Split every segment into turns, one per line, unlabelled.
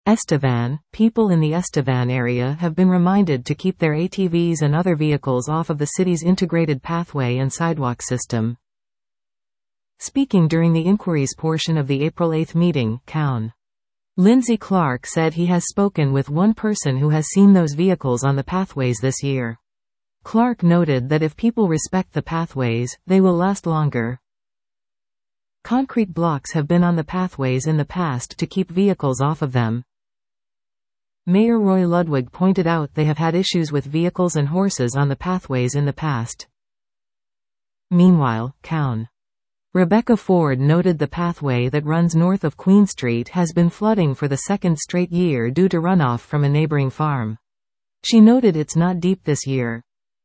Estevan. People in the Estevan area have been reminded to keep their ATVs and other vehicles off of the city's integrated pathway and sidewalk system. Speaking during the inquiries portion of the April 8 meeting, Coun. Lindsay Clark said he has spoken with one person who has seen those vehicles on the pathways this year. Clark noted that if people respect the pathways, they will last longer. Concrete blocks have been on the pathways in the past to keep vehicles off of them. Mayor Roy Ludwig pointed out they have had issues with vehicles and horses on the pathways in the past. Meanwhile, Coun. Rebecca Ford noted the pathway that runs north of Queen Street has been flooding for the second straight year due to runoff from a neighboring farm. She noted it's not deep this year.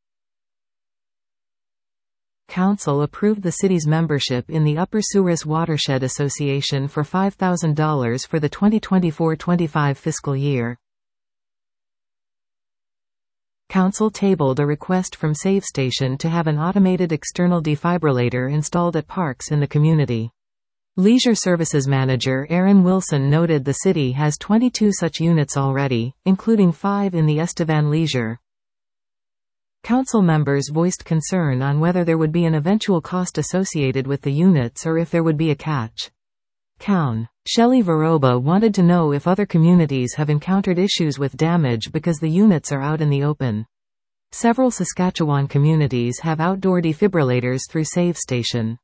Council approved the city's membership in the Upper Souris Watershed Association for $5,000 for the 2024-25 fiscal year. Council tabled a request from SaveStation to have an automated external defibrillator installed at parks in the community. Leisure Services Manager Aaron Wilson noted the city has 22 such units already, including 5 in the Estevan Leisure. Council members voiced concern on whether there would be an eventual cost associated with the units or if there would be a catch. Coun. Shelley Varoba wanted to know if other communities have encountered issues with damage because the units are out in the open. Several Saskatchewan communities have outdoor defibrillators through SaveStation.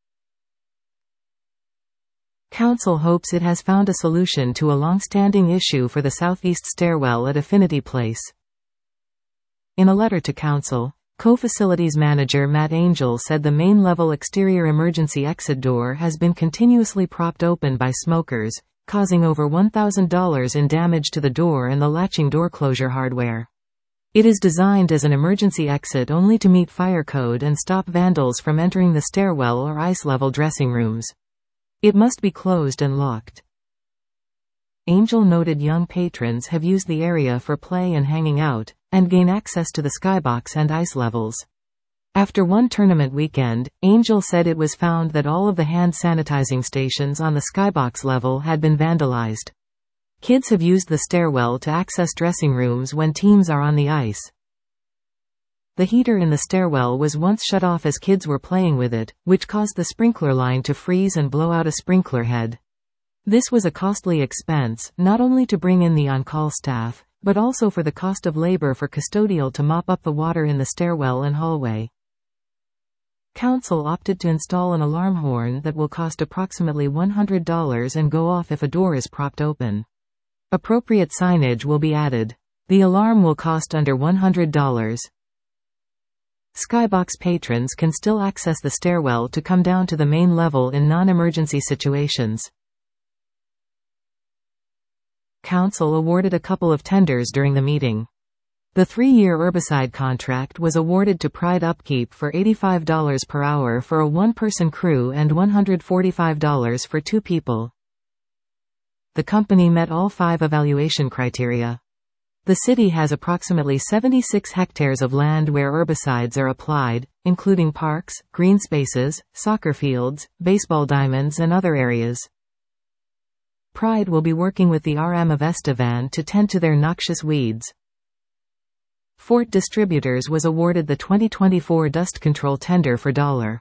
Council hopes it has found a solution to a long-standing issue for the southeast stairwell at Affinity Place. In a letter to Council, Co-Facilities Manager Matt Angel said the main-level exterior emergency exit door has been continuously propped open by smokers, causing over $1,000 in damage to the door and the latching door closure hardware. It is designed as an emergency exit only to meet fire code and stop vandals from entering the stairwell or ice-level dressing rooms. It must be closed and locked. Angel noted young patrons have used the area for play and hanging out, and gain access to the skybox and ice levels. After one tournament weekend, Angel said it was found that all of the hand sanitizing stations on the skybox level had been vandalized. Kids have used the stairwell to access dressing rooms when teams are on the ice. The heater in the stairwell was once shut off as kids were playing with it, which caused the sprinkler line to freeze and blow out a sprinkler head. This was a costly expense, not only to bring in the on-call staff, but also for the cost of labor for custodial to mop up the water in the stairwell and hallway. Council opted to install an alarm horn that will cost approximately $100 and go off if a door is propped open. Appropriate signage will be added. The alarm will cost under $100. Skybox patrons can still access the stairwell to come down to the main level in non-emergency situations. Council awarded a couple of tenders during the meeting. The 3-year herbicide contract was awarded to Pride Upkeep for $85 per hour for a one-person crew and $145 for 2 people. The company met all 5 evaluation criteria. The city has approximately 76 hectares of land where herbicides are applied, including parks, green spaces, soccer fields, baseball diamonds and other areas. Pride will be working with the RM of Estevan to tend to their noxious weeds. Fort Distributors was awarded the 2024 dust control tender for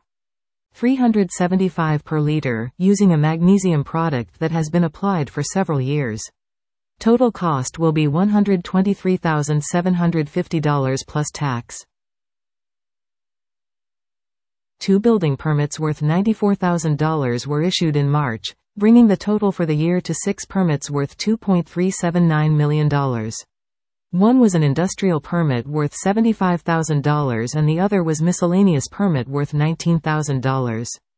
$375 per liter, using a magnesium product that has been applied for several years. Total cost will be $123,750 plus tax. 2 building permits worth $94,000 were issued in March, bringing the total for the year to 6 permits worth $2.379 million. One was an industrial permit worth $75,000 and the other was miscellaneous permit worth $19,000.